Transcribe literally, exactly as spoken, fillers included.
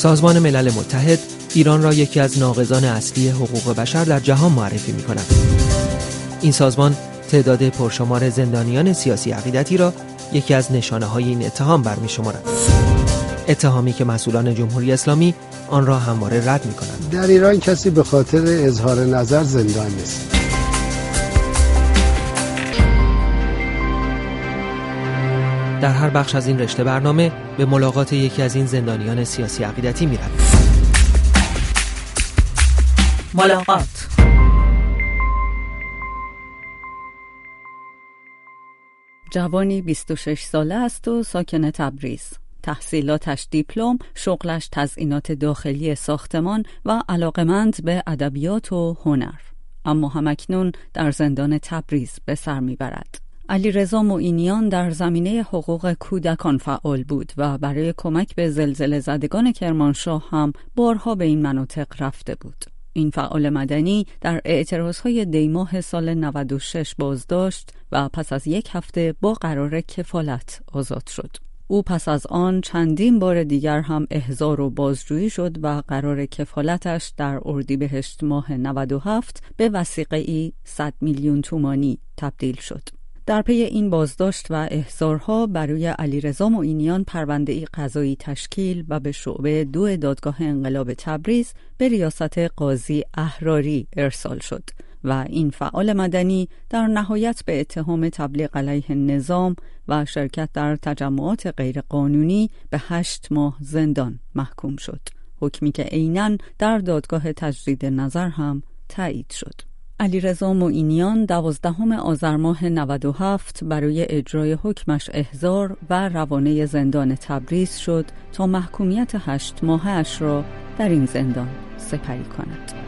سازمان ملل متحد ایران را یکی از ناقضان اصلی حقوق بشر در جهان معرفی می‌کند. این سازمان تعداد پرشمار زندانیان سیاسی عقیدتی را یکی از نشانه‌های این اتهام برمی‌شمارد. اتهامی که مسئولان جمهوری اسلامی آن را همواره رد می‌کنند. در ایران کسی به خاطر اظهار نظر زندان نیست. در هر بخش از این رشته برنامه به ملاقات یکی از این زندانیان سیاسی عقیدتی می‌رویم. ملاقات. جوانی بیست و شش ساله است و ساکن تبریز. تحصیلاتش دیپلم، شغلش تزیینات داخلی ساختمان و علاقمند به ادبیات و هنر. اما همکنون در زندان تبریز به سر میبرد. علیرضا معینیان در زمینه حقوق کودکان فعال بود و برای کمک به زلزله زدگان کرمانشاه هم بارها به این مناطق رفته بود. این فعال مدنی در اعتراضهای دیماه سال نود و شش بازداشت و پس از یک هفته با قرار کفالت آزاد شد. او پس از آن چندین بار دیگر هم احضار و بازجویی شد و قرار کفالتش در اردیبهشت ماه نود و هفت به وثیقه‌ای صد میلیون تومانی تبدیل شد. در پی این بازداشت و احضارها برای علیرضا معینیان پرونده‌ای قضایی تشکیل و به شعبه دو دادگاه انقلاب تبریز به ریاست قاضی احراری ارسال شد و این فعال مدنی در نهایت به اتهام تبلیغ علیه نظام و شرکت در تجمعات غیرقانونی به هشت ماه زندان محکوم شد. حکمی که عیناً در دادگاه تجدید نظر هم تایید شد. علیرضا معینیان دوازدهم آذر ماه نود و هفت برای اجرای حکمش احضار و روانه زندان تبریز شد تا محکومیت هشت ماهش را در این زندان سپری کند.